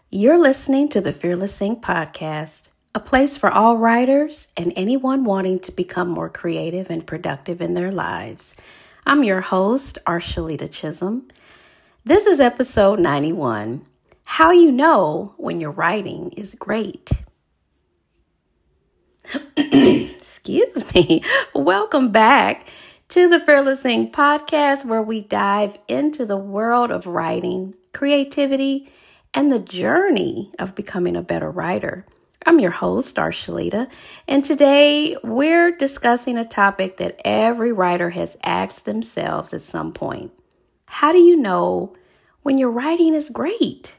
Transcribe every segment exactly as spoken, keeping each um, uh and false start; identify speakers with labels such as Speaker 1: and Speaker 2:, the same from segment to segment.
Speaker 1: You're listening to the Fearless Inc podcast, a place for all writers and anyone wanting to become more creative and productive in their lives. I'm your host, Arshalita Chisholm. This is episode ninety-one, How You Know When Your Writing is Great. Excuse me. Welcome back to the Fearless Inc podcast, where we dive into the world of writing, creativity, and the journey of becoming a better writer. I'm your host, Arshalita, and today we're discussing a topic that every writer has asked themselves at some point. How do you know when your writing is great?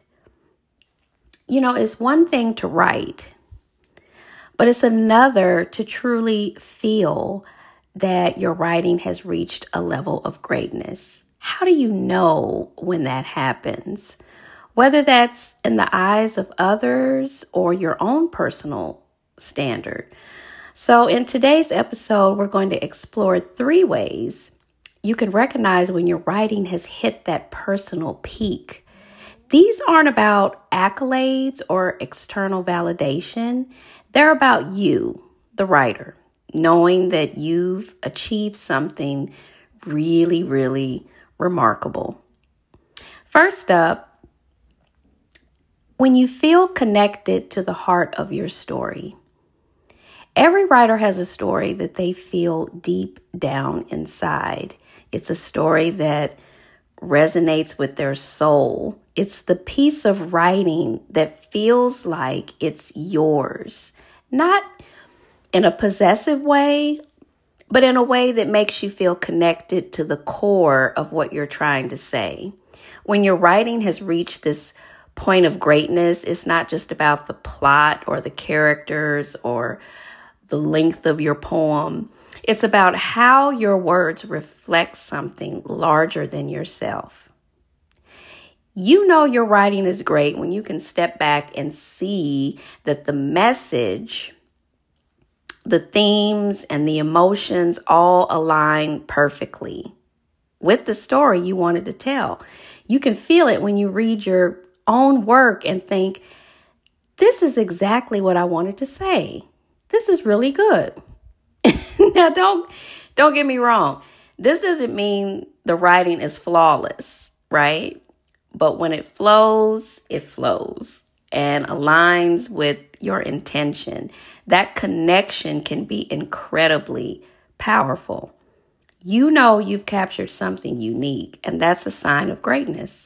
Speaker 1: You know, it's one thing to write, but it's another to truly feel that your writing has reached a level of greatness. How do you know when that happens? Whether that's in the eyes of others or your own personal standard. So in today's episode, we're going to explore three ways you can recognize when your writing has hit that personal peak. These aren't about accolades or external validation. They're about you, the writer, knowing that you've achieved something really, really remarkable. First up, when you feel connected to the heart of your story. Every writer has a story that they feel deep down inside. It's a story that resonates with their soul. It's the piece of writing that feels like it's yours, not in a possessive way, but in a way that makes you feel connected to the core of what you're trying to say. When your writing has reached this point of greatness, it's not just about the plot or the characters or the length of your poem. It's about how your words reflect something larger than yourself. You know your writing is great when you can step back and see that the message, the themes, and the emotions all align perfectly with the story you wanted to tell. You can feel it when you read your own work and think, this is exactly what I wanted to say. This is really good. Now, don't don't get me wrong. This doesn't mean the writing is flawless, right? But when it flows, it flows and aligns with your intention. That connection can be incredibly powerful. You know you've captured something unique, and that's a sign of greatness.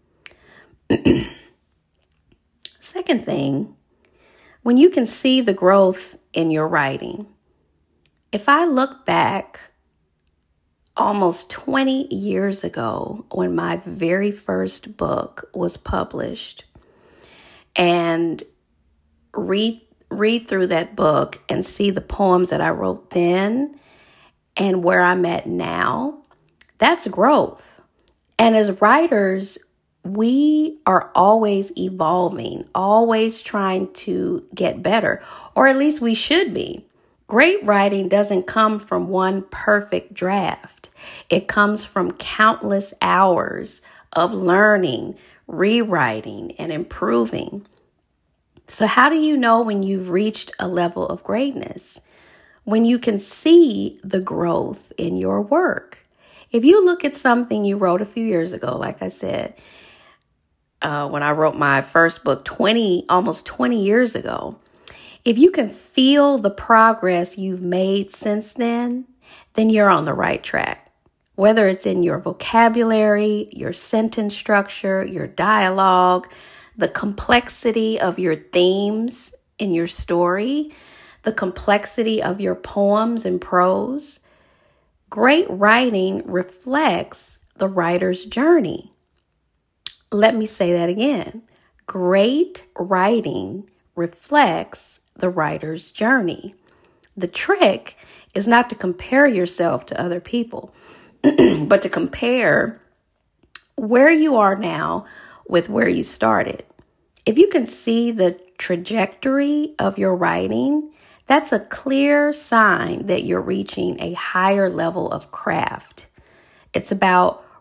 Speaker 1: Second thing, when you can see the growth in your writing. If I look back almost twenty years ago when my very first book was published and read read through that book and see the poems that I wrote then and where I'm at now, that's growth. And as writers, we are always evolving, always trying to get better, or at least we should be. Great writing doesn't come from one perfect draft. It comes from countless hours of learning, rewriting, and improving. So how do you know when you've reached a level of greatness? When you can see the growth in your work. If you look at something you wrote a few years ago, like I said, Uh, when I wrote my first book twenty, almost twenty years ago, if you can feel the progress you've made since then, then you're on the right track. Whether it's in your vocabulary, your sentence structure, your dialogue, the complexity of your themes in your story, the complexity of your poems and prose, great writing reflects the writer's journey. Let me say that again. Great writing reflects the writer's journey. The trick is not to compare yourself to other people, but to compare where you are now with where you started. If you can see the trajectory of your writing, that's a clear sign that you're reaching a higher level of craft. It's about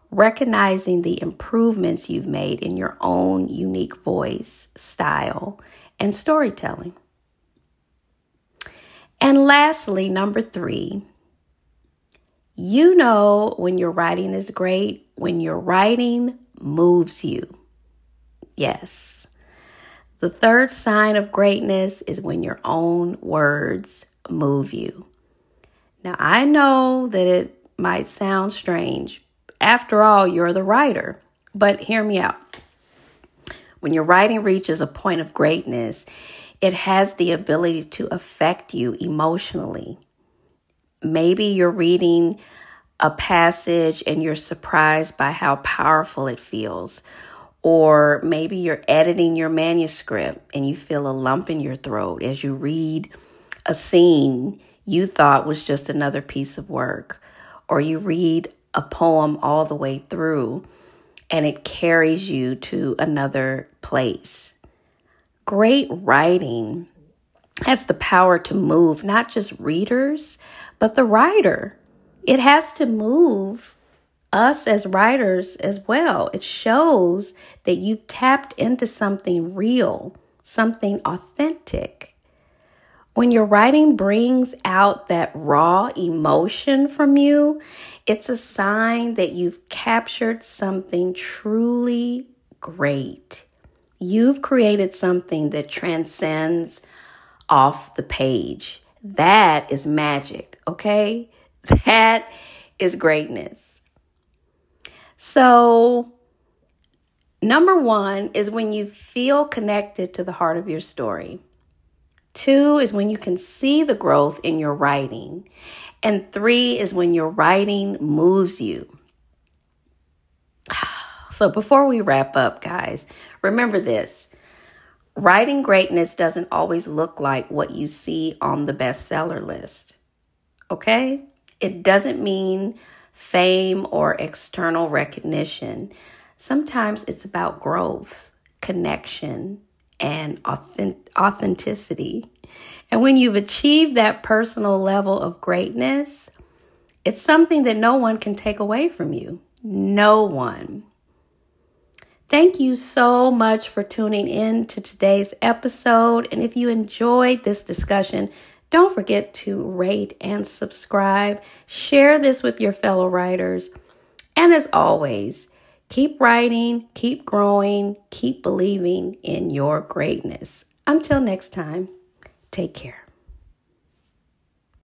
Speaker 1: recognizing the improvements you've made in your own unique voice, style, and storytelling. And lastly, number three, you know when your writing is great, when your writing moves you. Yes. The third sign of greatness is when your own words move you. Now, I know that it might sound strange. After all, you're the writer. But hear me out. When your writing reaches a point of greatness, it has the ability to affect you emotionally. Maybe you're reading a passage and you're surprised by how powerful it feels. Or maybe you're editing your manuscript and you feel a lump in your throat as you read a scene you thought was just another piece of work. Or you read a poem all the way through and it carries you to another place. Great writing has the power to move not just readers, but the writer. It has to move us as writers as well. It shows that you tapped into something real, something authentic. When your writing brings out that raw emotion from you, it's a sign that you've captured something truly great. You've created something that transcends off the page. That is magic, okay? That is greatness. So, number one is when you feel connected to the heart of your story. Two is when you can see the growth in your writing. And three is when your writing moves you. So before we wrap up, guys, remember this. Writing greatness doesn't always look like what you see on the bestseller list. Okay? It doesn't mean fame or external recognition. Sometimes it's about growth, connection, and authentic- authenticity. And when you've achieved that personal level of greatness, it's something that no one can take away from you. No one. Thank you so much for tuning in to today's episode. And if you enjoyed this discussion, don't forget to rate and subscribe. Share this with your fellow writers. And as always, keep writing, keep growing, keep believing in your greatness. Until next time, take care.